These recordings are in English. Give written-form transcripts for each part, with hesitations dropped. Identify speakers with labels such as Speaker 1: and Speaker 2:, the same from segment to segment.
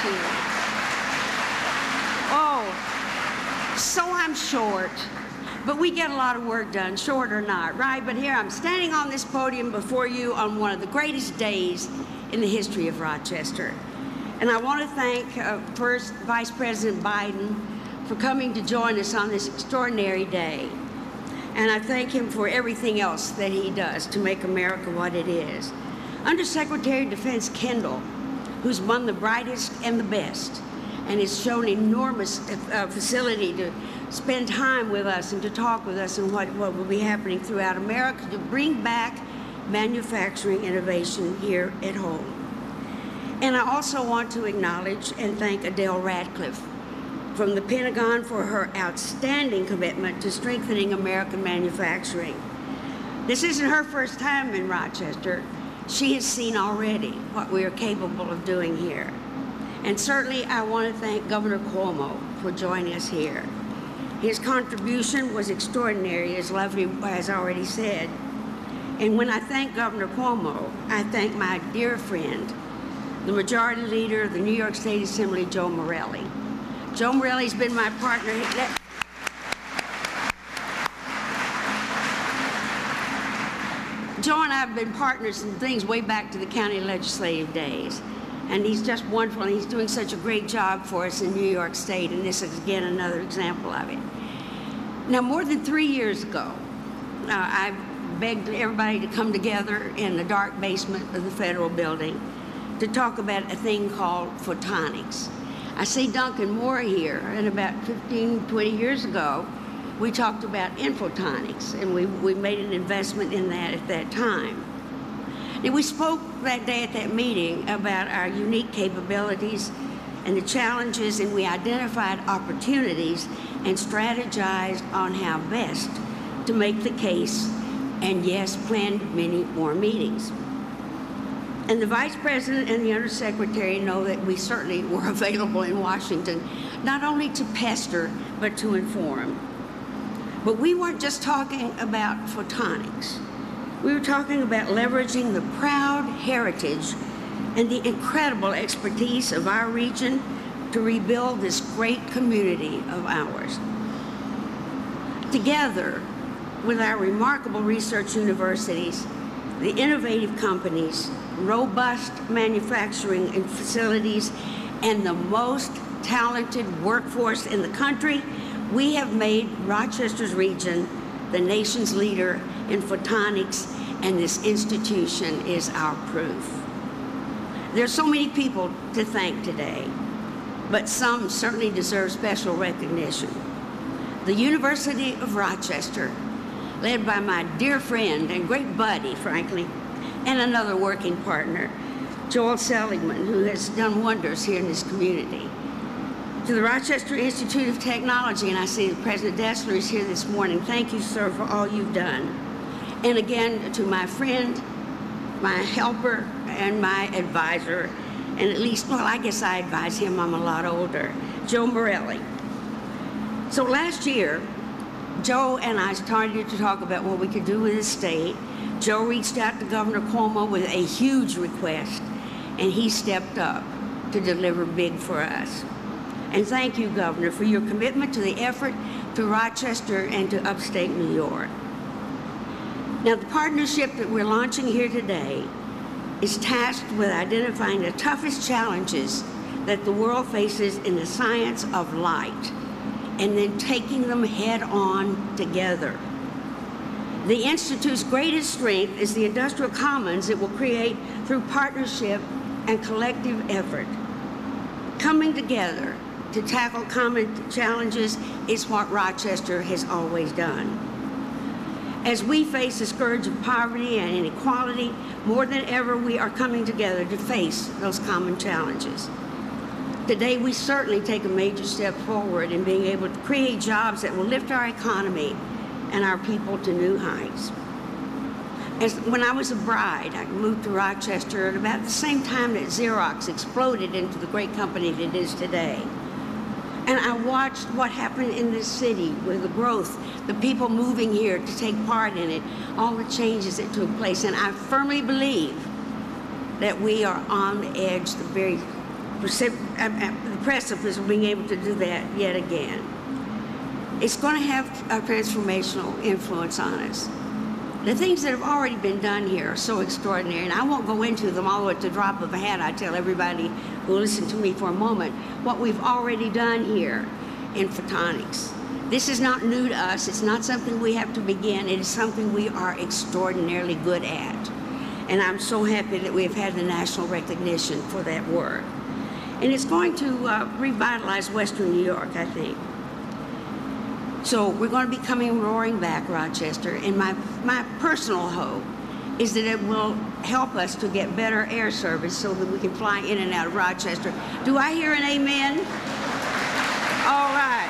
Speaker 1: you. Oh, so I'm short, but we get a lot of work done, short or not, right? But here I'm standing on this podium before you on one of the greatest days in the history of Rochester. And I want to thank first Vice President Biden for coming to join us on this extraordinary day. And I thank him for everything else that he does to make America what it is. Undersecretary of Defense Kendall, who's one of the brightest and the best, and has shown enormous facility to spend time with us and to talk with us and what will be happening throughout America to bring back manufacturing innovation here at home. And I also want to acknowledge and thank Adele Radcliffe from the Pentagon for her outstanding commitment to strengthening American manufacturing. This isn't her first time in Rochester. She has seen already what we are capable of doing here. And certainly I want to thank Governor Cuomo for joining us here. His contribution was extraordinary, as Lovely has already said. And when I thank Governor Cuomo, I thank my dear friend, the Majority Leader of the New York State Assembly, Joe Morelle. Joe Morelli's been my partner. Joe and I have been partners in things way back to the county legislative days. And he's just wonderful, and he's doing such a great job for us in New York State, and this is, again, another example of it. Now, more than 3 years ago, I begged everybody to come together in the dark basement of the federal building to talk about a thing called photonics. I see Duncan Moore here, and about 15, 20 years ago, we talked about infotonics, and we made an investment in that at that time. And we spoke that day at that meeting about our unique capabilities and the challenges, and we identified opportunities and strategized on how best to make the case, and yes, planned many more meetings. And the Vice President and the Undersecretary know that we certainly were available in Washington, not only to pester, but to inform. But we weren't just talking about photonics. We were talking about leveraging the proud heritage and the incredible expertise of our region to rebuild this great community of ours. Together with our remarkable research universities, the innovative companies, robust manufacturing and facilities, and the most talented workforce in the country, we have made Rochester's region the nation's leader in photonics, and this institution is our proof. There's so many people to thank today, but some certainly deserve special recognition. The University of Rochester, led by my dear friend and great buddy, frankly, and another working partner, Joel Seligman, who has done wonders here in this community. To the Rochester Institute of Technology, and I see that President Dessler is here this morning. Thank you, sir, for all you've done. And again, to my friend, my helper, and my advisor, and at least, well, I guess I advise him, I'm a lot older, Joe Morelle. So last year, Joe and I started to talk about what we could do with the state. Joe reached out to Governor Cuomo with a huge request, and he stepped up to deliver big for us. And thank you, Governor, for your commitment to the effort to Rochester and to upstate New York. Now, the partnership that we're launching here today is tasked with identifying the toughest challenges that the world faces in the science of light, and then taking them head on together. The Institute's greatest strength is the industrial commons it will create through partnership and collective effort. Coming together to tackle common challenges is what Rochester has always done. As we face the scourge of poverty and inequality, more than ever we are coming together to face those common challenges. Today, we certainly take a major step forward in being able to create jobs that will lift our economy and our people to new heights. When I was a bride, I moved to Rochester at about the same time that Xerox exploded into the great company that it is today. And I watched what happened in this city with the growth, the people moving here to take part in it, all the changes that took place. And I firmly believe that we are on the edge, the very the precipice of being able to do that yet again. It's going to have a transformational influence on us. The things that have already been done here are so extraordinary, and I won't go into them all at the drop of a hat. I tell everybody who listen to me for a moment what we've already done here in photonics. This is not new to us. It's not something we have to begin. It is something we are extraordinarily good at. And I'm so happy that we've had the national recognition for that work. And it's going to revitalize Western New York, I think. So we're going to be coming roaring back, Rochester, and my personal hope is that it will help us to get better air service so that we can fly in and out of Rochester. Do I hear an amen? All right.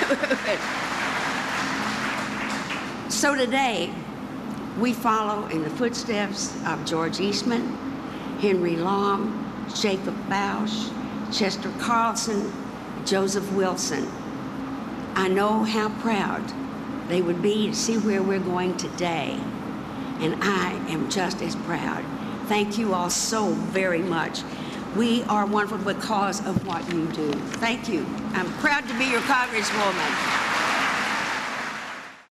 Speaker 1: So today, we follow in the footsteps of George Eastman, Henry Long, Jacob Bausch, Chester Carlson, Joseph Wilson. I know how proud they would be to see where we're going today, and I am just as proud. Thank you all so very much. We are wonderful because of what you do. Thank you. I'm proud to be your congresswoman.